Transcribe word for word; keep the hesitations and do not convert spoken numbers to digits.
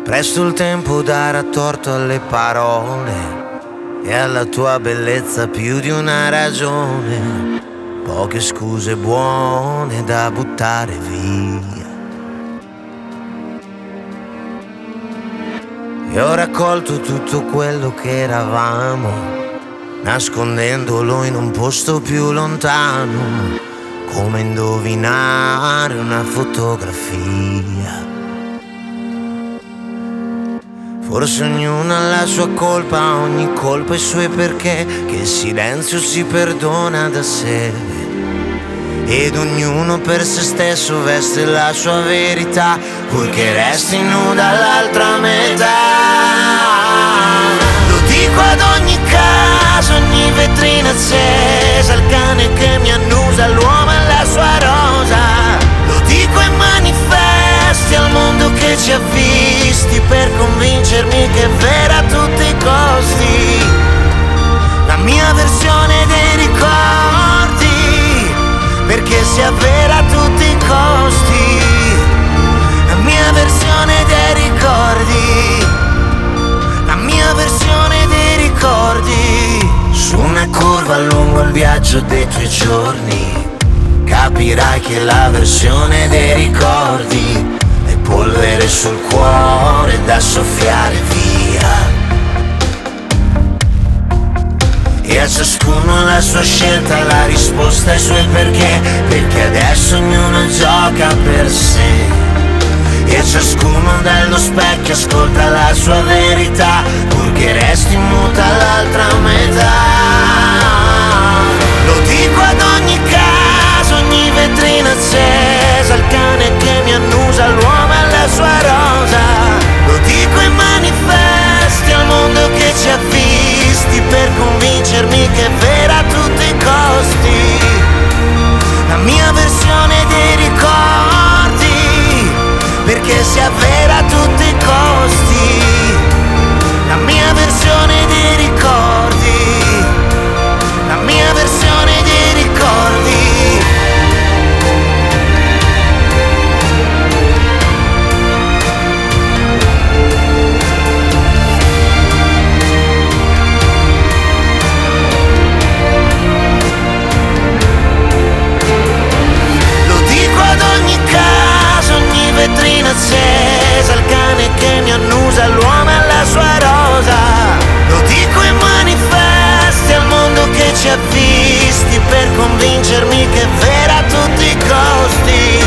Presto il tempo darà torto alle parole e alla tua bellezza più di una ragione. Poche scuse buone da buttare via. E ho raccolto tutto quello che eravamo, nascondendolo in un posto più lontano, come indovinare una fotografia. Forse ognuno ha la sua colpa, ogni colpa ha i suoi perché, che il silenzio si perdona da sé. Ed ognuno per se stesso veste la sua verità, purché resti nuda l'altra metà. Lo dico ad ogni casa, ogni vetrina accesa, il cane che mi annusa, l'uomo e la sua rosa. Lo dico ai manifesti, al mondo che ci ha visti, per convincermi che è vera a tutti i costi. La mia versione dei ricordi, perché sia vera a tutti i costi. La mia versione dei ricordi, la mia versione dei ricordi. Su una curva lungo il viaggio dei tuoi giorni capirai che la versione dei ricordi è polvere sul cuore da soffiare via. E a ciascuno la sua scelta, la risposta ai suoi perché, perché adesso ognuno gioca per sé. E ciascuno dallo specchio ascolta la sua verità, purché resti muta l'altra metà. Lo dico ad ogni casa, ogni vetrina accesa, il cane che mi annusa, l'uomo e la sua rosa. Lo dico ai manifesti, al mondo che ci ha visti, per convincermi che è vera a tutti i costi. La mia versione dei ricordi, perché sia vera a tutti i costi. La mia versione dei ricordi, la mia versione dei ricordi. Vetrina accesa, il cane che mi annusa, l'uomo e la sua rosa. Lo dico ai manifesti, al mondo che ci ha visti, per convincermi che è vera a tutti i costi.